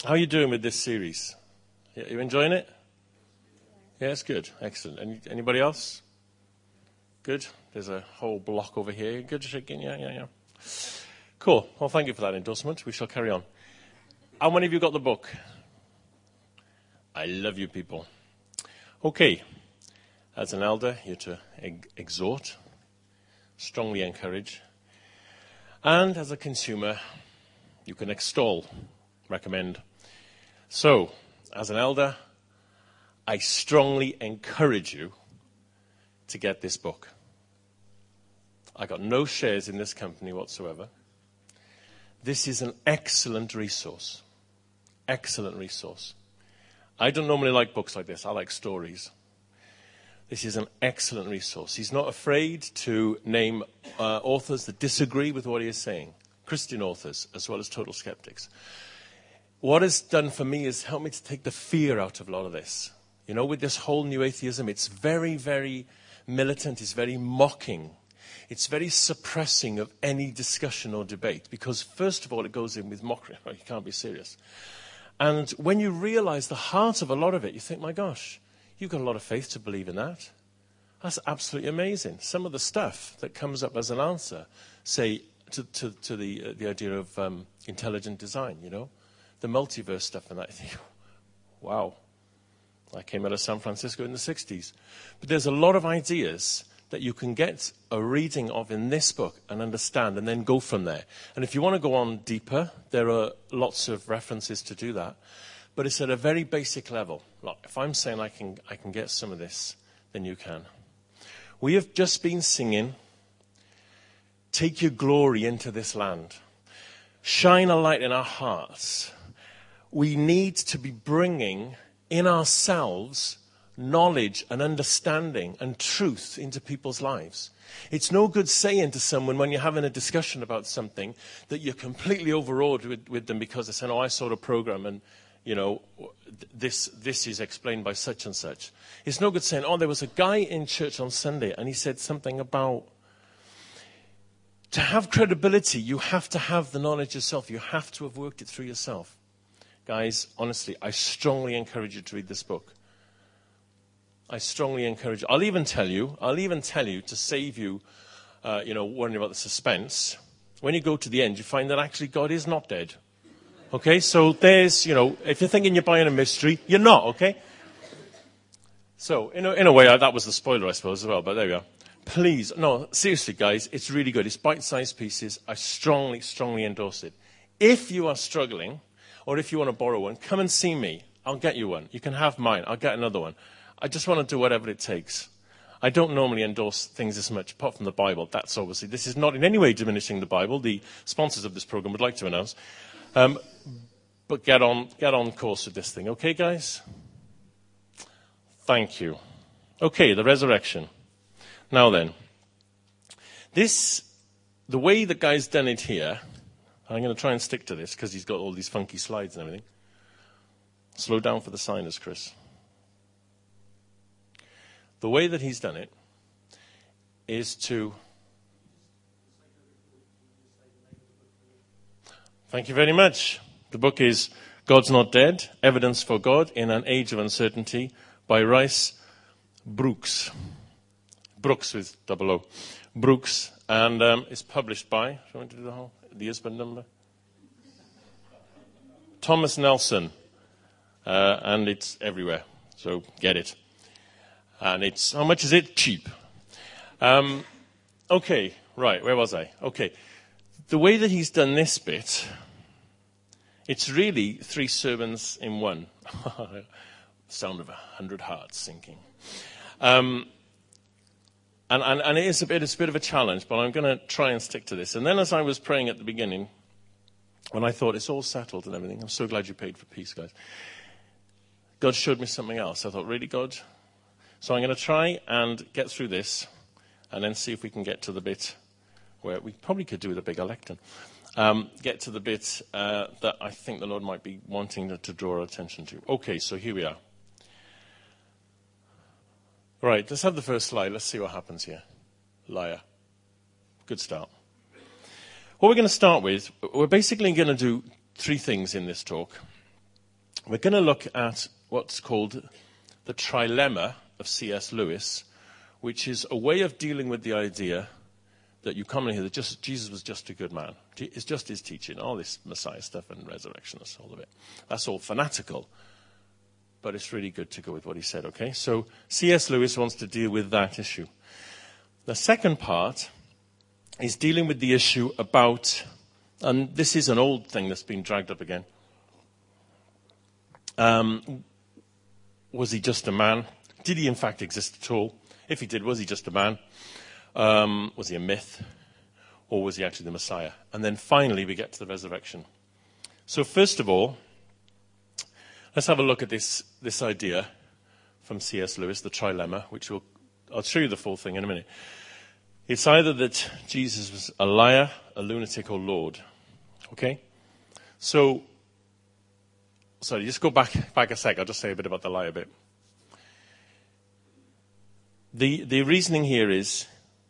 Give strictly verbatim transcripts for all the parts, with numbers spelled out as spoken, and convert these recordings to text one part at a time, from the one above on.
How are you doing with this series? Yeah, you enjoying it? Yeah, it's good. Excellent. Any, anybody else? Good. There's a whole block over here. Good shaking. Yeah, yeah, yeah. Cool. Well, thank you for that endorsement. We shall carry on. How many of you got the book? I love you people. Okay. As an elder, you're to ex- exhort, strongly encourage. And as a consumer, you can extol, recommend. So, as an elder, I strongly encourage you to get this book. I got no shares in this company whatsoever. This is an excellent resource. Excellent resource. I don't normally like books like this. I like stories. This is an excellent resource. He's not afraid to name uh, authors that disagree with what he is saying. Christian authors, as well as total skeptics. What it's done for me is help me to take the fear out of a lot of this. You know, with this whole new atheism, it's very, very militant. It's very mocking. It's very suppressing of any discussion or debate. Because, first of all, it goes in with mockery. You can't be serious. And when you realize the heart of a lot of it, you think, my gosh, you've got a lot of faith to believe in that. That's absolutely amazing. Some of the stuff that comes up as an answer, say, to, to, to the, uh, the idea of um, intelligent design, you know, the multiverse stuff and that. I think, wow, I came out of San Francisco in the sixties. But there's a lot of ideas that you can get a reading of in this book and understand and then go from there. And if you want to go on deeper, there are lots of references to do that. But it's at a very basic level. Look, if I'm saying I can, I can get some of this, then you can. We have just been singing, "Take your glory into this land. Shine a light in our hearts." We need to be bringing in ourselves knowledge and understanding and truth into people's lives. It's no good saying to someone when you're having a discussion about something that you're completely overawed with, with them because they say, "Oh, I saw the program and, you know, this this is explained by such and such." It's no good saying, "Oh, there was a guy in church on Sunday and he said something about..." To have credibility, you have to have the knowledge yourself. You have to have worked it through yourself. Guys, honestly, I strongly encourage you to read this book. I strongly encourage you. I'll even tell you, I'll even tell you to save you, uh, you know, worrying about the suspense. When you go to the end, you find that actually God is not dead. Okay, so there's, you know, if you're thinking you're buying a mystery, you're not, okay? So, in a, in a way, uh, that was the spoiler, I suppose, as well, but there we are. Please, no, seriously, guys, it's really good. It's bite-sized pieces. I strongly, strongly endorse it. If you are struggling, or if you want to borrow one, come and see me. I'll get you one. You can have mine. I'll get another one. I just want to do whatever it takes. I don't normally endorse things as much, apart from the Bible. That's obviously, this is not in any way diminishing the Bible. The sponsors of this program would like to announce. Um, but get on, get on course with this thing. Okay, guys? Thank you. Okay, the resurrection. Now then, this, the way the guy's done it here, I'm going to try and stick to this because he's got all these funky slides and everything. Slow down for the signers, Chris. The way that he's done it is to... Thank you very much. The book is God's Not Dead, Evidence for God in an Age of Uncertainty by Rice Brooks. Brooks with double O. Brooks. And um, it's published by, do you want to do the whole, the I S B N number? Thomas Nelson. Uh, and it's everywhere. So get it. And it's, how much is it? Cheap. Um, okay, right, where was I? Okay. The way that he's done this bit, it's really three sermons in one. Sound of a hundred hearts sinking. Um, and, and, and it is a bit, it's a bit of a challenge, but I'm going to try and stick to this. And then as I was praying at the beginning, when I thought it's all settled and everything, I'm so glad you paid for peace, guys. God showed me something else. I thought, really, God? So I'm going to try and get through this and then see if we can get to the bit where we probably could do with a bigger lectern. Um, get to the bit uh, that I think the Lord might be wanting to, to draw our attention to. Okay, so here we are. Right, let's have the first slide. Let's see what happens here. Liar. Good start. What we're going to start with, we're basically going to do three things in this talk. we're going to look at what's called the trilemma of C S Lewis, which is a way of dealing with the idea that you commonly hear that just, Jesus was just a good man. It's just his teaching, all this Messiah stuff and resurrection, that's all of it. That's all fanatical. But it's really good to go with what he said, okay? So C S Lewis wants to deal with that issue. The second part is dealing with the issue about, and this is an old thing that's been dragged up again. Um, was he just a man? Did he in fact exist at all? If he did, was he just a man? Um, was he a myth? Or was he actually the Messiah? And then finally we get to the resurrection. So first of all, let's have a look at this, this idea from C S Lewis, the trilemma, which will, I'll show you the full thing in a minute. It's either that Jesus was a liar, a lunatic, or Lord. Okay? So, sorry, just go back, back a sec. I'll just say a bit about the liar bit. The, the reasoning here is,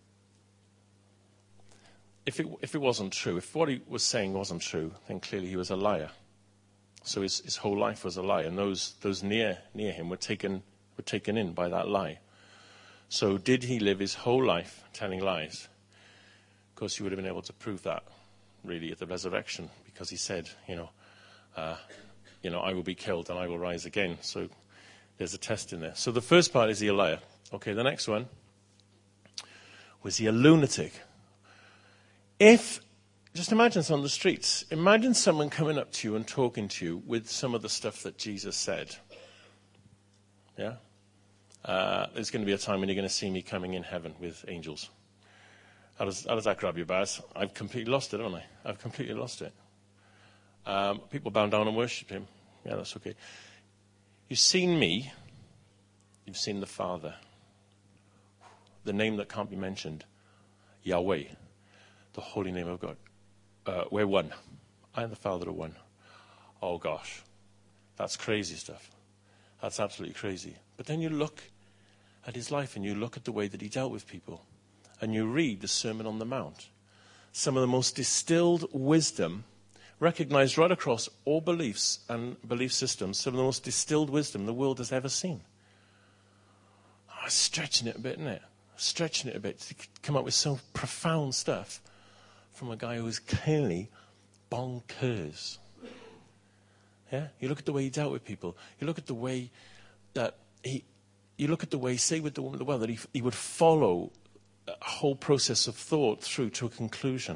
if it, if it wasn't true, if what he was saying wasn't true, then clearly he was a liar. So his, his whole life was a lie, and those, those near, near him were taken, were taken in by that lie. So did he live his whole life telling lies? Of course, you would have been able to prove that, really, at the resurrection, because he said, you know, uh, you know, I will be killed and I will rise again. So there's a test in there. So the first part is he a liar? Okay, the next one, was he a lunatic? If, just imagine on the streets, imagine someone coming up to you and talking to you with some of the stuff that Jesus said. Yeah? Uh, there's going to be a time when you're going to see me coming in heaven with angels. How does, how does that grab you, Baz? I've completely lost it, haven't I? I've completely lost it. Um, people bow down and worship him. Yeah, that's okay. You've seen me. You've seen the Father. The name that can't be mentioned. Yahweh. The holy name of God. Uh, we're one. I and the Father are one. Oh, gosh. That's crazy stuff. That's absolutely crazy. But then you look at his life and you look at the way that he dealt with people. And you read the Sermon on the Mount. Some of the most distilled wisdom, recognized right across all beliefs and belief systems, some of the most distilled wisdom the world has ever seen. Oh, stretching it a bit, isn't it? Stretching it a bit to come up with some profound stuff from a guy who was clearly bonkers. Yeah? You look at the way he dealt with people. You look at the way that he, you look at the way, say with the woman at the well, that he, he would follow a whole process of thought through to a conclusion.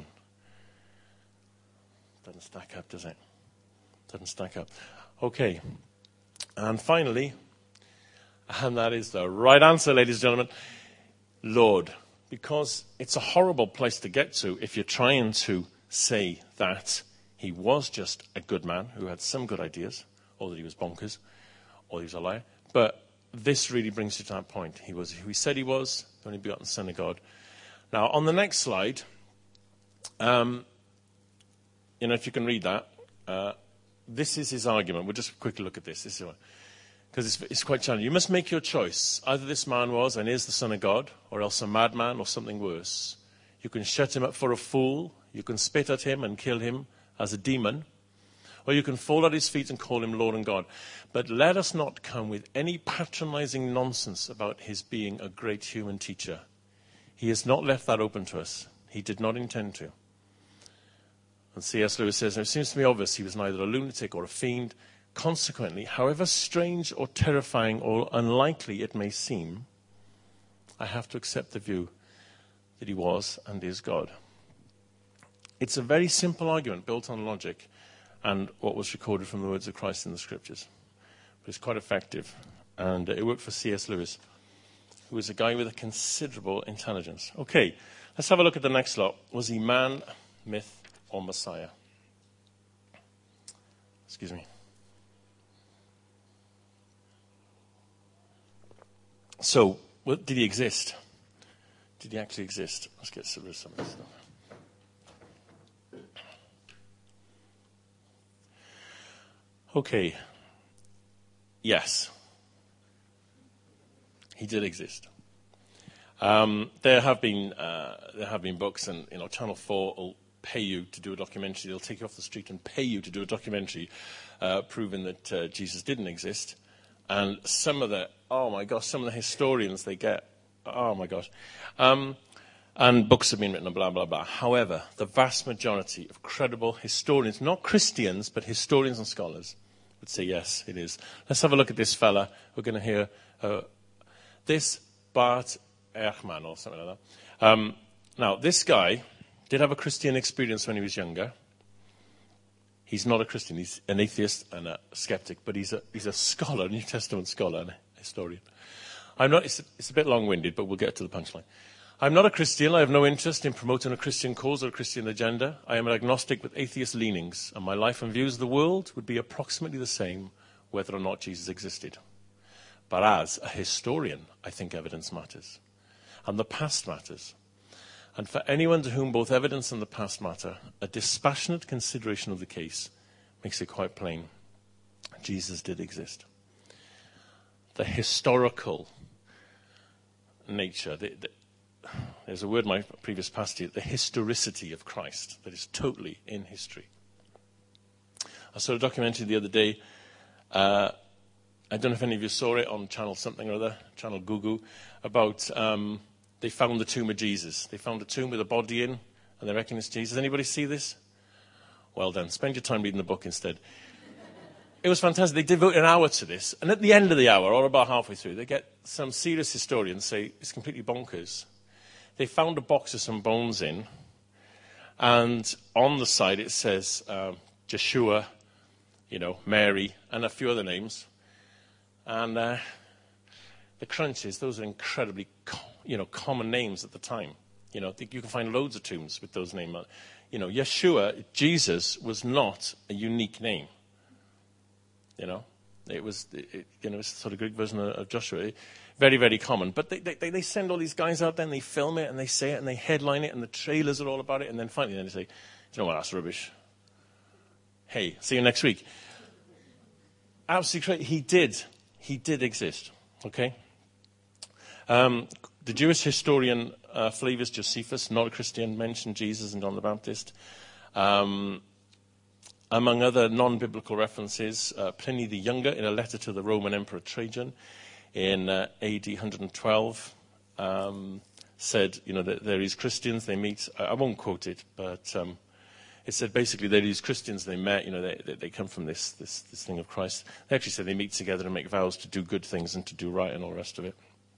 Doesn't stack up, does it? Doesn't stack up. Okay. And finally, and that is the right answer, ladies and gentlemen, Lord. Because it's a horrible place to get to if you're trying to say that he was just a good man who had some good ideas, or that he was bonkers, or he was a liar. But this really brings you to that point. He was who he said he was, the only begotten Son of God. Now, on the next slide, um, you know, if you can read that, uh, this is his argument. We'll just quickly look at this. This is because it's, it's quite challenging. You must make your choice. Either this man was and is the Son of God, or else a madman or something worse. You can shut him up for a fool. You can spit at him and kill him as a demon. Or you can fall at his feet and call him Lord and God. But let us not come with any patronizing nonsense about his being a great human teacher. He has not left that open to us. He did not intend to. And C S Lewis says, it seems to me obvious he was neither a lunatic or a fiend. Consequently, however strange or terrifying or unlikely it may seem, I have to accept the view that he was and is God. It's a very simple argument built on logic and what was recorded from the words of Christ in the Scriptures. But it's quite effective. And it worked for C S Lewis, who was a guy with a considerable intelligence. Okay, let's have a look at the next lot. Was he man, myth, or Messiah? Excuse me. So, well, did he exist? Did he actually exist? Let's get rid of some of this stuff. Okay. Yes. He did exist. Um, there have been uh, there have been books, and you know, Channel four will pay you to do a documentary. They'll take you off the street and pay you to do a documentary uh, proving that uh, Jesus didn't exist. And some of the, oh my gosh, some of the historians they get, oh my gosh. Um, and books have been written and blah, blah, blah. However, the vast majority of credible historians, not Christians, but historians and scholars, would say yes, it is. Let's have a look at this fella. We're going to hear uh, this Bart Ehrman or something like that. Um, now, this guy did have a Christian experience when he was younger. He's not a Christian. He's an atheist and a skeptic, but he's a, he's a scholar, a New Testament scholar and a historian. I'm not, it's, it's a bit long-winded, but we'll get to the punchline. I'm not a Christian. I have no interest in promoting a Christian cause or a Christian agenda. I am an agnostic with atheist leanings, and my life and views of the world would be approximately the same whether or not Jesus existed. But as a historian, I think evidence matters, and the past matters. And for anyone to whom both evidence and the past matter, a dispassionate consideration of the case makes it quite plain. Jesus did exist. The historical nature, the, the, there's a word in my previous passage, the historicity of Christ that is totally in history. I saw a documentary the other day. Uh, I don't know if any of you saw it on channel something or other, channel Gugu, about um, they found the tomb of Jesus. They found a tomb with a body in, and they reckon it's Jesus. Anybody see this? Well done. Spend your time reading the book instead. It was fantastic. They devoted an hour to this, and at the end of the hour, or about halfway through, they get some serious historians say it's completely bonkers. They found a box with some bones in, and on the side it says um, Joshua, you know, Mary, and a few other names. And uh, the crunch is those are incredibly, co- you know, common names at the time. You know, you can find loads of tombs with those names. You know, Yeshua, Jesus, was not a unique name. You know, it was, it, you know, it's sort of Greek version of, of Joshua. Very, very common. But they, they, they send all these guys out there and they film it and they say it and they headline it and the trailers are all about it. And then finally they say, you know what, that's rubbish. Hey, see you next week. Absolutely correct. He did. He did exist. Okay? Um, the Jewish historian uh, Flavius Josephus, not a Christian, mentioned Jesus and John the Baptist. Um, among other non-biblical references, uh, Pliny the Younger, in a letter to the Roman Emperor Trajan in uh, A D one twelve, um, said, you know, that there is Christians, they meet. I, I won't quote it, but um, it said basically there is Christians they met, you know, they, they, they come from this, this, this thing of Christ. They actually said they meet together and make vows to do good things and to do right and all the rest of it.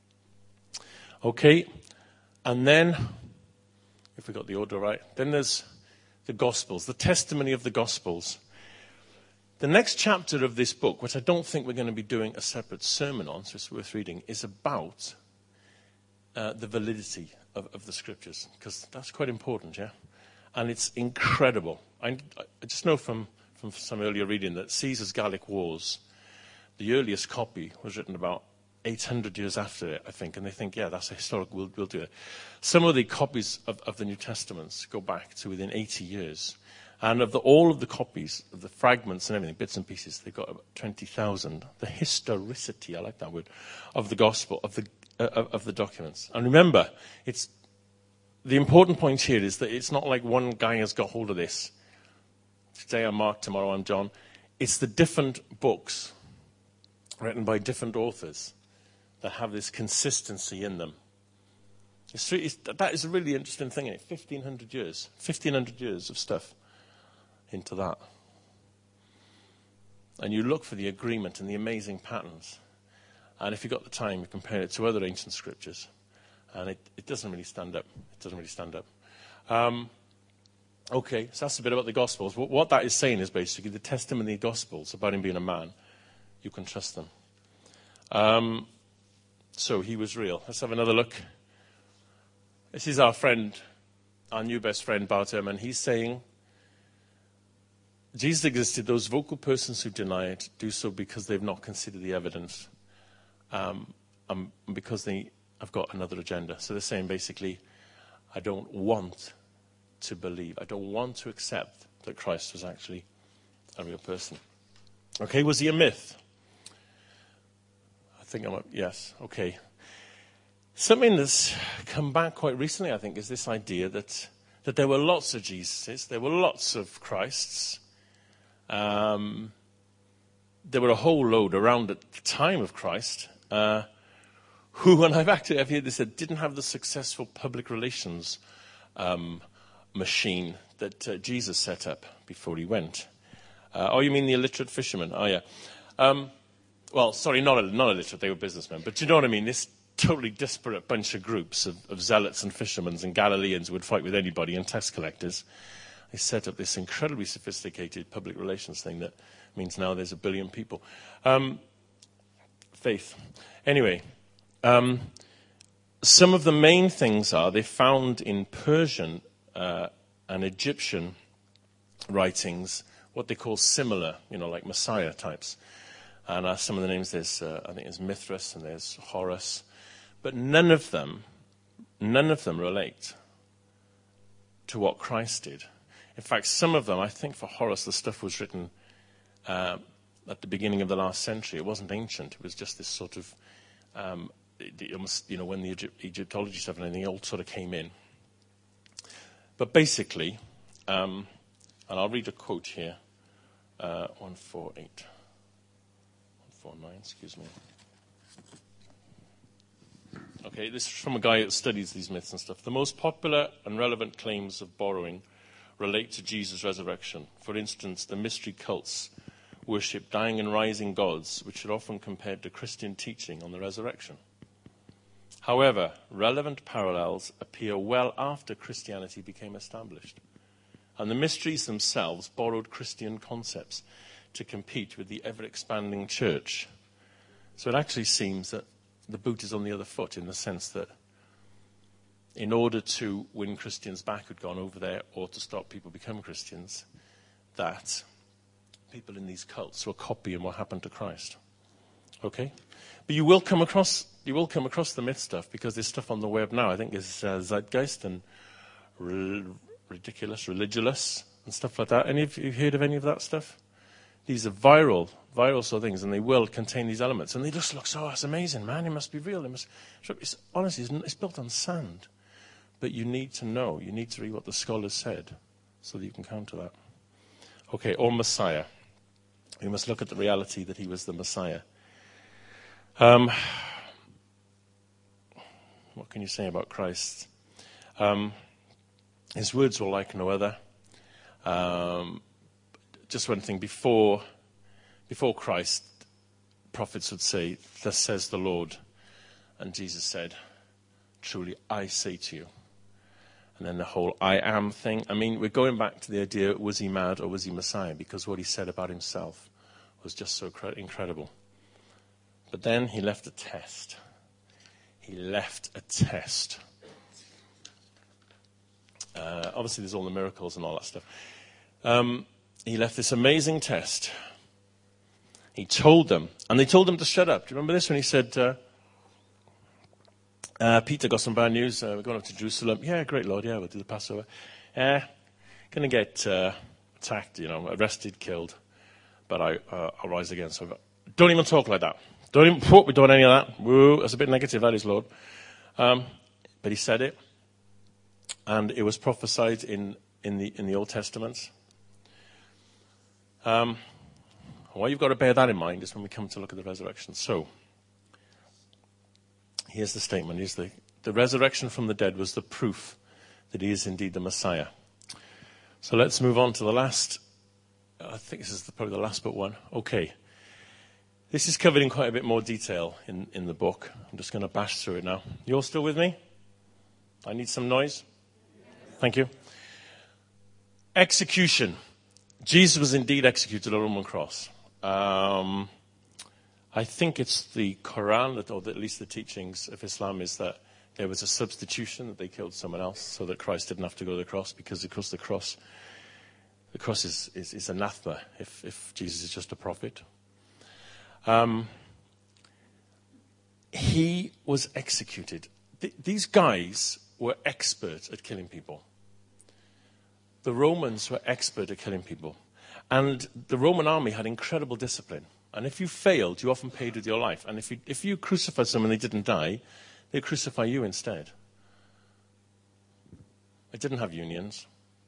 Okay, and then, if we got the order right, then there's the Gospels, the testimony of the Gospels. The next chapter of this book, which I don't think we're going to be doing a separate sermon on, so it's worth reading, is about uh, the validity of, of the Scriptures, because that's quite important, yeah? And it's incredible. I, I just know from, from some earlier reading that Caesar's Gallic Wars, the earliest copy was written about eight hundred years after it, I think, and they think, yeah, that's a historic, we'll, we'll do it. Some of the copies of, of the New Testaments go back to within eighty years. And of the, all of the copies, of the fragments and everything, bits and pieces, they've got about twenty thousand. The historicity, I like that word, of the gospel, of the, uh, of, of the documents. And remember, it's the important point here is that it's not like one guy has got hold of this. Today I'm Mark, tomorrow I'm John. It's the different books written by different authors that have this consistency in them. It's, it's, that is a really interesting thing, isn't it? fifteen hundred years. fifteen hundred years of stuff into that. And you look for the agreement and the amazing patterns. And if you've got the time, you compare it to other ancient scriptures. And it, it doesn't really stand up. It doesn't really stand up. Um, okay, so that's a bit about the Gospels. What, what that is saying is basically the testimony of the Gospels about him being a man. You can trust them. Um, so he was real. Let's have another look. This is our friend, our new best friend, Bart Ehrman. He's saying, Jesus existed. Those vocal persons who deny it do so because they've not considered the evidence, um, um, because they have got another agenda. So they're saying basically, I don't want to believe, I don't want to accept that Christ was actually a real person. Okay, was he a myth? I think I'm a, yes, okay. Something that's come back quite recently, I think, is this idea that that there were lots of Jesuses, there were lots of Christs. Um, there were a whole load around at the time of Christ uh, who, and I've actually I've heard this said, didn't have the successful public relations um, machine that uh, Jesus set up before he went. Uh, oh, you mean the illiterate fishermen? Oh, yeah. Um, well, sorry, not, not illiterate, they were businessmen. But you know what I mean? This totally disparate bunch of groups of, of zealots and fishermen and Galileans who would fight with anybody and tax collectors. They set up this incredibly sophisticated public relations thing that means now there's a billion people. Um, faith. Anyway, um, some of the main things are they found in Persian uh, and Egyptian writings what they call similar, you know, like Messiah types. And uh, some of the names, there's, uh, I think there's Mithras and there's Horus. But none of them, none of them relate to what Christ did. In fact, some of them, I think for Horus, the stuff was written uh, at the beginning of the last century. It wasn't ancient. It was just this sort of, um, it, it almost, you know, when the Egypt, Egyptology stuff and everything all sort of came in. But basically, um, and I'll read a quote here, uh, one forty-eight, one forty-nine, excuse me. Okay, this is from a guy that studies these myths and stuff. The most popular and relevant claims of borrowing relate to Jesus' resurrection. For instance, the mystery cults worship dying and rising gods, which are often compared to Christian teaching on the resurrection. However, relevant parallels appear well after Christianity became established. And the mysteries themselves borrowed Christian concepts to compete with the ever-expanding church. So it actually seems that the boot is on the other foot in the sense that in order to win Christians back who'd gone over there or to stop people becoming Christians, that people in these cults were copying what happened to Christ. Okay? But you will come across you will come across the myth stuff because there's stuff on the web now. I think it's uh, Zeitgeist and r- Ridiculous, Religulous and stuff like that. Any of you heard of any of that stuff? These are viral, viral sort of things, and they will contain these elements. And they just look, so, oh, it's amazing, man. It must be real. It must. It's, honestly, it's, it's built on sand. But you need to know. You need to read what the scholars said so that you can counter that. Okay, or Messiah. We must look at the reality that he was the Messiah. Um, what can you say about Christ? Um, his words were like no other. Um, just one thing. Before, before Christ, prophets would say, "Thus says the Lord." And Jesus said, "Truly I say to you." And then the whole I am thing. I mean, we're going back to the idea, was he mad or was he Messiah? Because what he said about himself was just so cre- incredible. But then he left a test. He left a test. Uh, obviously, there's all the miracles and all that stuff. Um, he left this amazing test. He told them, and they told him to shut up. Do you remember this when he said, uh, Uh, Peter, got some bad news. Uh, we're going up to Jerusalem. Yeah, great, Lord. Yeah, we'll do the Passover. Yeah, going to get uh, attacked, you know, arrested, killed. But I, uh, I'll rise again. So don't even talk like that. Don't even, whoop, we don't any of that. Woo, that's a bit negative, that is, Lord. Um, but he said it. And it was prophesied in, in, the, in the Old Testament. Um, why you've got to bear that in mind is when we come to look at the resurrection. So, here's the statement. Here's the, the resurrection from the dead was the proof that he is indeed the Messiah. So let's move on to the last. I think this is the, probably the last but one. Okay. This is covered in quite a bit more detail in, in the book. I'm just going to bash through it now. You all still with me? I need some noise. Thank you. Execution. Jesus was indeed executed on a Roman cross. Um... I think it's the Quran, or at least the teachings of Islam, is that there was a substitution, that they killed someone else so that Christ didn't have to go to the cross, because of course the cross the cross is, is, is anathema if, if Jesus is just a prophet. Um, he was executed. Th- these guys were expert at killing people. The Romans were expert at killing people. And the Roman army had incredible discipline. And if you failed, you often paid with your life. And if you, if you crucified someone and they didn't die, they'd crucify you instead. It didn't have unions.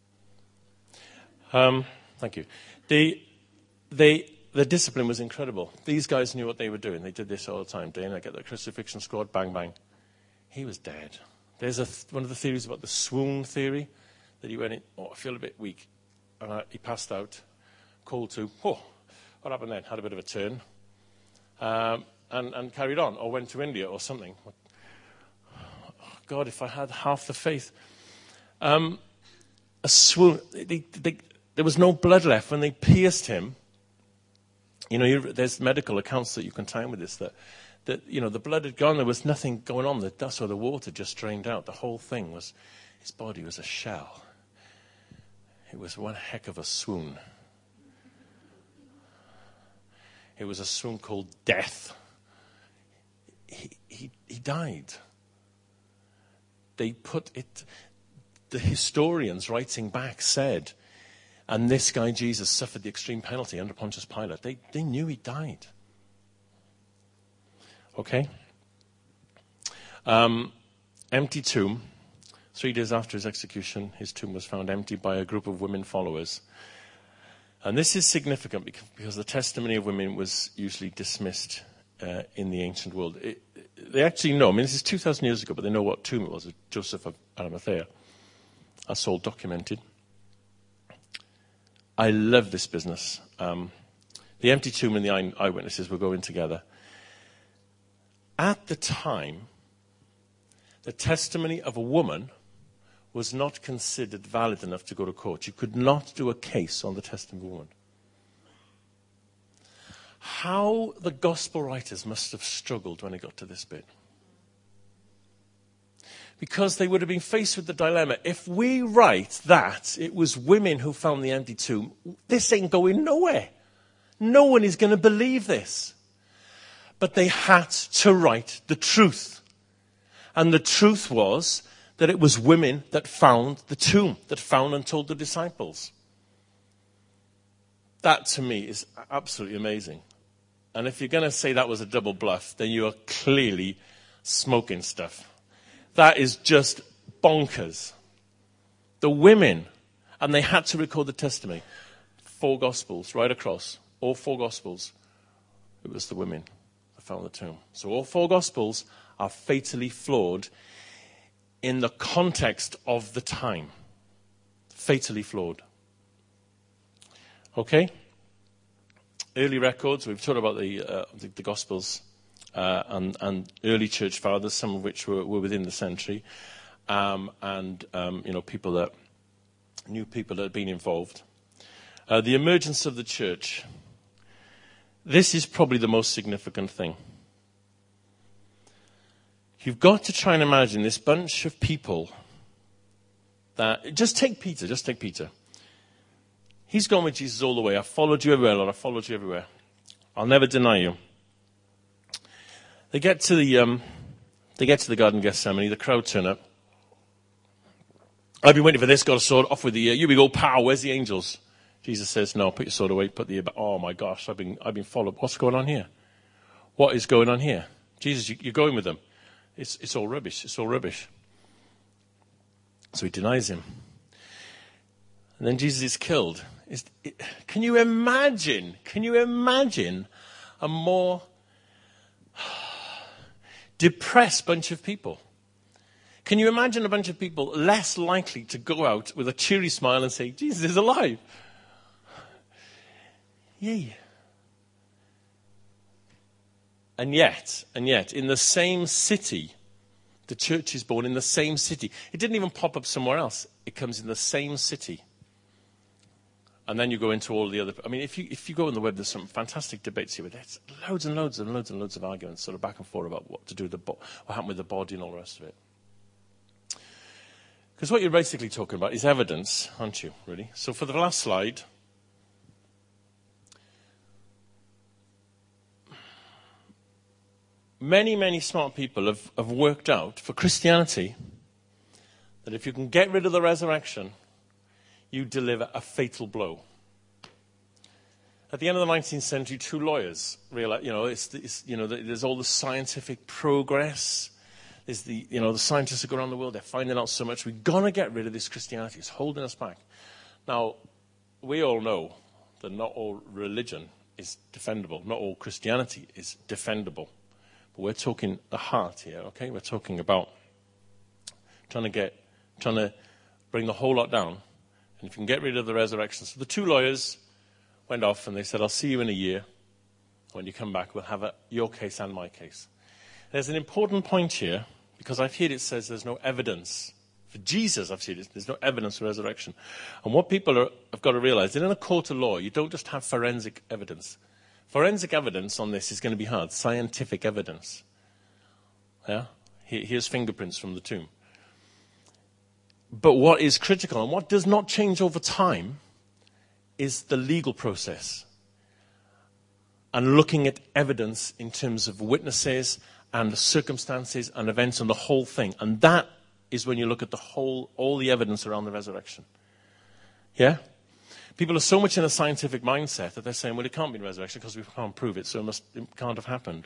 Um, thank you. The, they, the discipline was incredible. These guys knew what they were doing. They did this all the time. Day and night, get the crucifixion squad, bang, bang. He was dead. There's a th- one of the theories about the swoon theory, that he went in, oh, I feel a bit weak. And I, he passed out, cold too. Oh, what happened then? Had a bit of a turn. Um, and, and carried on, or went to India or something. Oh, God, if I had half the faith. Um, a swoon. They, they, there was no blood left when they pierced him. You know, you, there's medical accounts that you can tie in with this, that, that, you know, the blood had gone, there was nothing going on, the dust or the water just drained out. The whole thing was, his body was a shell. It was one heck of a swoon. It was a swoon called death. He, he, he died. They put it, the historians writing back said, and this guy Jesus suffered the extreme penalty under Pontius Pilate. They, they knew he died. Okay? Um, empty tomb. Three days after his execution, his tomb was found empty by a group of women followers. And this is significant because, because the testimony of women was usually dismissed uh, in the ancient world. It, they actually know, I mean, this is two thousand years ago, but they know what tomb it was, of Joseph of Arimathea. That's all documented. I love this business. Um, the empty tomb and the eye- eyewitnesses were going together. At the time, the testimony of a woman was not considered valid enough to go to court. You could not do a case on the testimony of a woman. How the gospel writers must have struggled when they got to this bit. Because they would have been faced with the dilemma, if we write that it was women who found the empty tomb, this ain't going nowhere. No one is going to believe this. But they had to write the truth. And the truth was that it was women that found the tomb, that found and told the disciples. That, to me, is absolutely amazing. And if you're going to say that was a double bluff, then you are clearly smoking stuff. That is just bonkers. The women, and they had to record the testimony. Four Gospels, right across. All four Gospels. It was the women that found the tomb. So all four Gospels are fatally flawed in the context of the time. Fatally flawed. Okay? Early records, we've talked about the, uh, the, the Gospels. Uh, and, and early church fathers, some of which were, were within the century, um, and um, you know, people that knew people that had been involved. Uh, the emergence of the church. This is probably the most significant thing. You've got to try and imagine this bunch of people that, just take Peter, just take Peter. He's gone with Jesus all the way. I've followed you everywhere, Lord, I've followed you everywhere. I'll never deny you. They get to the um, they get to the Garden of Gethsemane. The crowd turn up. I've been waiting for this. Got a sword. Off with the. Uh, you we go. Pow. Where's the angels? Jesus says, "No. Put your sword away. Put the. Oh my gosh! I've been I've been followed. What's going on here? What is going on here? Jesus, you, you're going with them. It's it's all rubbish. It's all rubbish." So he denies him. And then Jesus is killed. Is, it, can you imagine? Can you imagine a more depressed bunch of people? Can you imagine a bunch of people less likely to go out with a cheery smile and say, Jesus is alive? Yay. And yet, and yet, in the same city, the church is born in the same city. It didn't even pop up somewhere else. It comes in the same city. And then you go into all the other... I mean, if you if you go on the web, there's some fantastic debates here. There's loads and loads and loads and loads of arguments sort of back and forth about what to do with the bo- what happened with the body and all the rest of it. Because what you're basically talking about is evidence, aren't you, really? So for the last slide... Many, many smart people have, have worked out for Christianity that if you can get rid of the resurrection, you deliver a fatal blow. At the end of the nineteenth century, two lawyers realized, you know, it's, it's, you know, there's all the scientific progress. there's the, you know, the scientists that go around the world, they're finding out so much. We've got to get rid of this Christianity. It's holding us back. Now, we all know that not all religion is defendable. Not all Christianity is defendable. But we're talking the heart here, okay? We're talking about trying to get, trying to bring the whole lot down. And if you can get rid of the resurrection. So the two lawyers went off and they said, I'll see you in a year. When you come back, we'll have a, your case and my case. There's an important point here, because I've heard it says there's no evidence. For Jesus, I've seen it, there's no evidence for resurrection. And what people are, have got to realize, that in a court of law, you don't just have forensic evidence. Forensic evidence on this is going to be hard. Scientific evidence. Yeah? Here's fingerprints from the tomb. But what is critical, and what does not change over time, is the legal process. And looking at evidence in terms of witnesses and the circumstances and events and the whole thing. And that is when you look at the whole, all the evidence around the resurrection. Yeah? People are so much in a scientific mindset that they're saying, well, it can't be a resurrection because we can't prove it, so it, must, it can't have happened.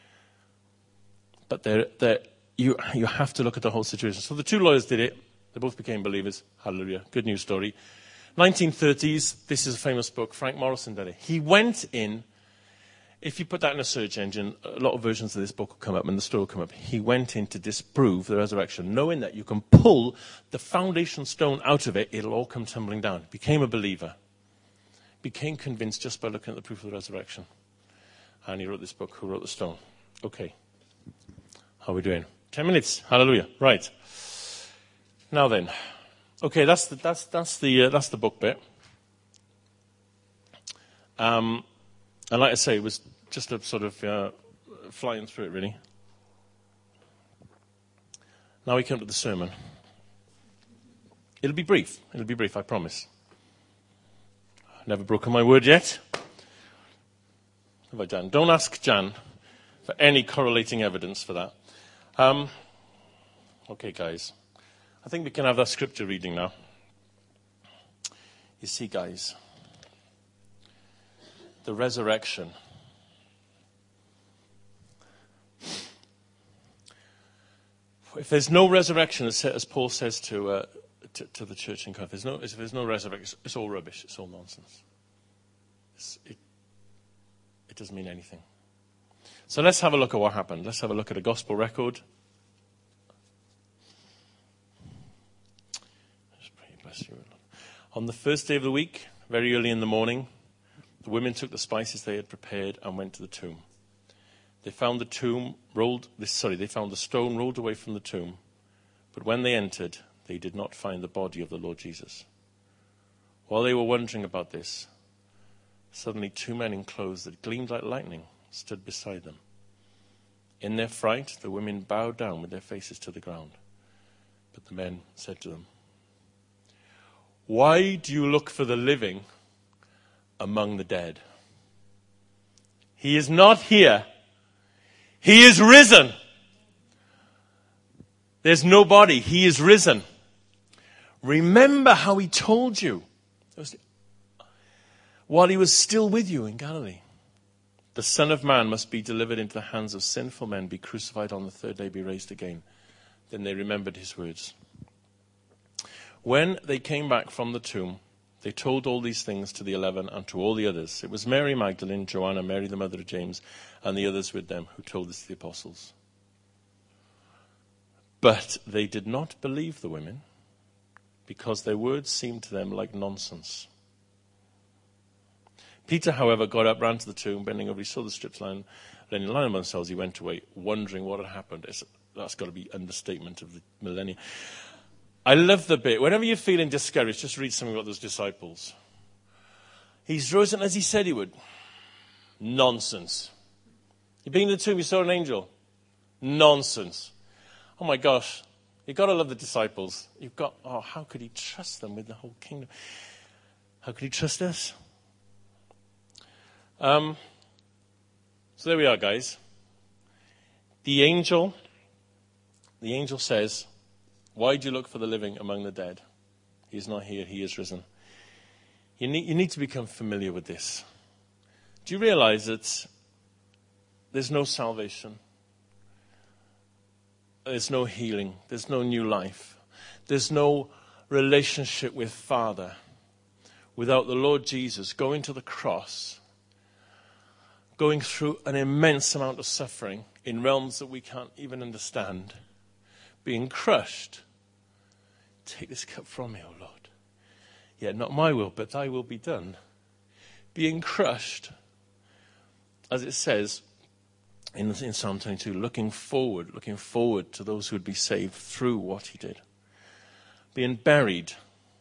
But they're, they're, you, you have to look at the whole situation. So the two lawyers did it. They both became believers. Hallelujah. Good news story. nineteen thirties, this is a famous book. Frank Morrison did it. He went in. If you put that in a search engine, a lot of versions of this book will come up and the story will come up. He went in to disprove the resurrection, knowing that you can pull the foundation stone out of it, it'll all come tumbling down. Became a believer. Became convinced just by looking at the proof of the resurrection. And he wrote this book, Who Wrote the Stone? Okay. How are we doing? Ten minutes. Hallelujah. Right. Now then. Okay, that's the, that's, that's the, uh, that's the book bit. Um... And like I say, it was just a sort of uh, flying through it, really. Now we come to the sermon. It'll be brief. It'll be brief, I promise. I've never broken my word yet. Have I, Jan? Don't ask Jan for any correlating evidence for that. Um, okay, guys. I think we can have that scripture reading now. You see, guys, the resurrection. If there's no resurrection, as Paul says to, uh, to, to the church in Corinth, there's no, if there's no resurrection, it's all rubbish, it's all nonsense. It's, it, it doesn't mean anything. So let's have a look at what happened. Let's have a look at a gospel record. Just pray, bless you. On the first day of the week, very early in the morning, the women took the spices they had prepared and went to the tomb. They found the tomb rolled, sorry, they found the stone rolled away from the tomb. But when they entered, they did not find the body of the Lord Jesus. While they were wondering about this, suddenly two men in clothes that gleamed like lightning stood beside them. In their fright, the women bowed down with their faces to the ground. But the men said to them, "Why do you look for the living among the dead? He is not here. He is risen. There's no body. He is risen. Remember how he told you while he was still with you in Galilee. The Son of Man must be delivered into the hands of sinful men, be crucified on the third day, be raised again." Then they remembered his words. When they came back from the tomb, they told all these things to the eleven and to all the others. It was Mary Magdalene, Joanna, Mary the mother of James, and the others with them who told this to the apostles. But they did not believe the women, because their words seemed to them like nonsense. Peter, however, got up, ran to the tomb, bending over, he saw the strips lying, lying on themselves. He went away, wondering what had happened. It's, that's got to be understatement of the millennium. I love the bit. Whenever you're feeling discouraged, just read something about those disciples. He's risen as he said he would. Nonsense. You've been in the tomb, you saw an angel. Nonsense. Oh my gosh. You've got to love the disciples. You've got, oh, how could he trust them with the whole kingdom? How could he trust us? Um, so there we are, guys. The angel, the angel says, "Why do you look for the living among the dead? He is not here, he is risen." You need, you need to become familiar with this. Do you realize that there's no salvation? there's no healing. There's no new life. There's no relationship with Father without the Lord Jesus going to the cross, going through an immense amount of suffering in realms that we can't even understand, being crushed. Take this cup from me, O Lord. Yet not my will, but thy will be done. Being crushed, as it says in, in Psalm twenty-two, looking forward, looking forward to those who would be saved through what he did. Being buried,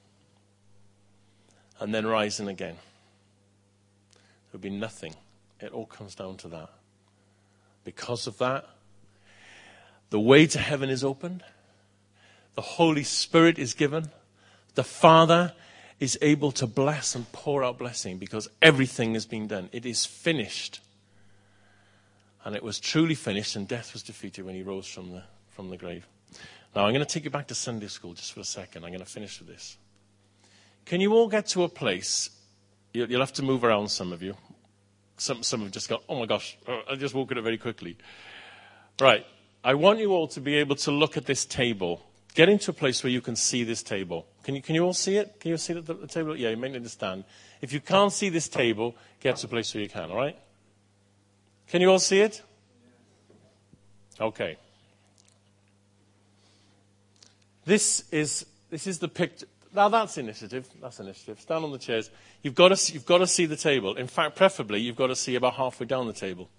and then rising again. There would be nothing. It all comes down to that. Because of that, the way to heaven is opened. The Holy Spirit is given. The Father is able to bless and pour out blessing because everything has been done. It is finished. And it was truly finished, and death was defeated when he rose from the, from the grave. Now, I'm going to take you back to Sunday school just for a second. I'm going to finish with this. Can you all get to a place, you'll have to move around, some of you. Some, some have just gone, oh my gosh, I just walked it very quickly. Right, I want you all to be able to look at this table. Get into a place where you can see this table. Can you, can you all see it? Can you see the, the table? Yeah, you may need to stand. If you can't see this table, get to a place where you can, all right? Can you all see it? Okay. This is this is the picture. Now that's initiative. That's initiative. Stand on the chairs. You've got to you've got to see the table. In fact, preferably you've got to see about halfway down the table.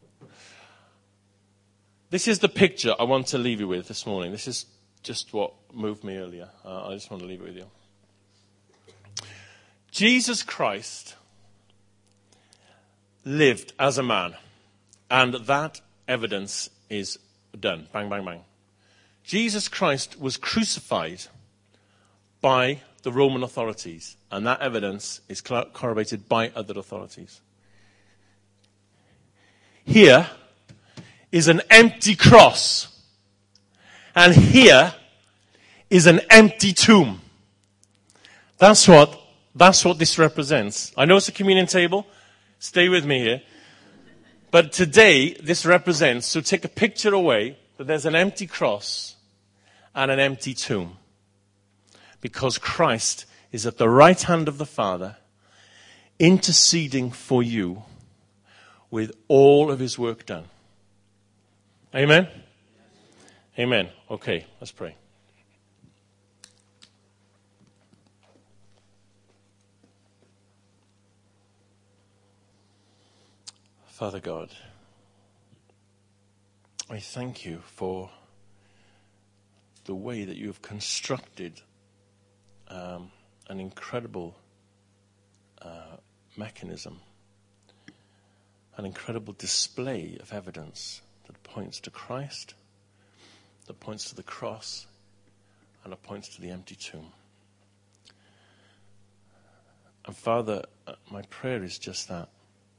This is the picture I want to leave you with this morning. This is just what moved me earlier. Uh, I just want to leave it with you. Jesus Christ lived as a man, and that evidence is done. Bang, bang, bang. Jesus Christ was crucified by the Roman authorities, and that evidence is corroborated by other authorities. Here is an empty cross, and here is an empty tomb. That's what, that's what this represents. I know it's a communion table. Stay with me here. But today, this represents, so take a picture away, that there's an empty cross and an empty tomb. Because Christ is at the right hand of the Father, interceding for you with all of his work done. Amen? Amen. Okay, let's pray. Father God, I thank you for the way that you have constructed um, an incredible uh, mechanism, an incredible display of evidence that points to Christ, that points to the cross, and that points to the empty tomb. And Father, uh, my prayer is just that.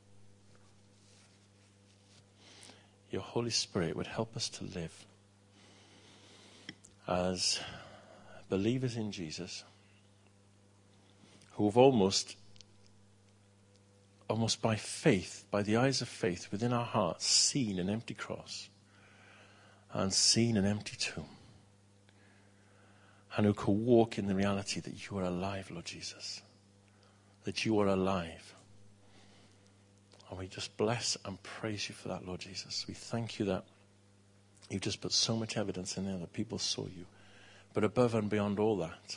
Your Holy Spirit would help us to live as believers in Jesus who have almost, almost by faith, by the eyes of faith within our hearts, seen an empty cross and seen an empty tomb, and who can walk in the reality that you are alive, Lord Jesus, that you are alive. And we just bless and praise you for that, Lord Jesus. We thank you that you've just put so much evidence in there that people saw you. But above and beyond all that,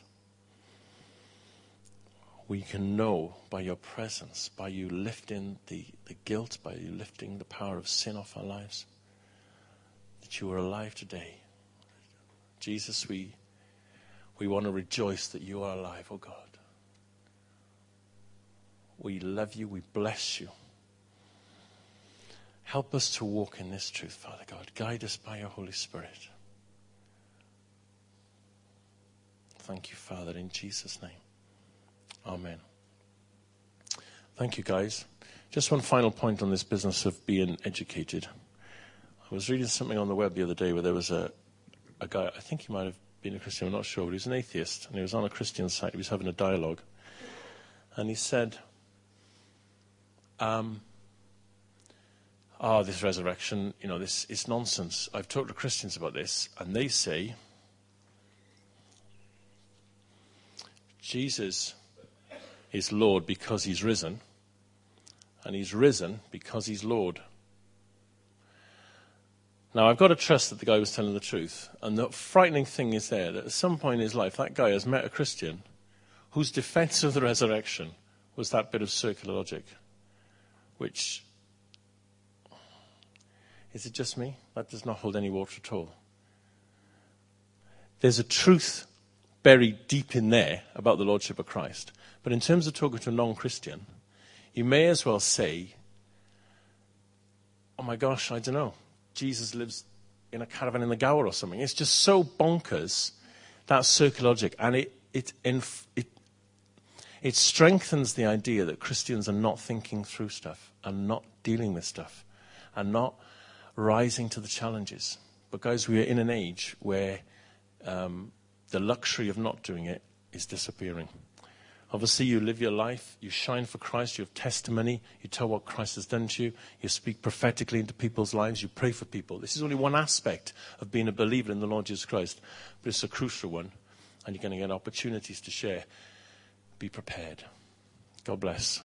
we can know by your presence, by you lifting the, the guilt, by you lifting the power of sin off our lives, that you are alive today. Jesus, we, we want to rejoice that you are alive, oh God. We love you, we bless you. Help us to walk in this truth, Father God. Guide us by your Holy Spirit. Thank you, Father, in Jesus' name. Amen. Thank you, guys. Just one final point on this business of being educated. I was reading something on the web the other day where there was a, a guy, I think he might have been a Christian, I'm not sure, but he was an atheist, and he was on a Christian site. He was having a dialogue. And he said, um, oh, this resurrection, you know, this is nonsense. I've talked to Christians about this, and they say, Jesus is Lord because he's risen, and he's risen because he's Lord. Now, I've got to trust that the guy was telling the truth, and the frightening thing is there, that at some point in his life, that guy has met a Christian whose defense of the resurrection was that bit of circular logic, which, is it just me? That does not hold any water at all. There's a truth buried deep in there about the Lordship of Christ. But in terms of talking to a non-Christian, you may as well say, oh my gosh, I don't know, Jesus lives in a caravan in the Gower or something. It's just so bonkers, that circular logic. And it, it, it, it strengthens the idea that Christians are not thinking through stuff and not dealing with stuff and not rising to the challenges. But guys, we are in an age where um, the luxury of not doing it is disappearing. Obviously, you live your life, you shine for Christ, you have testimony, you tell what Christ has done to you, you speak prophetically into people's lives, you pray for people. This is only one aspect of being a believer in the Lord Jesus Christ, but it's a crucial one, and you're going to get opportunities to share. Be prepared. God bless.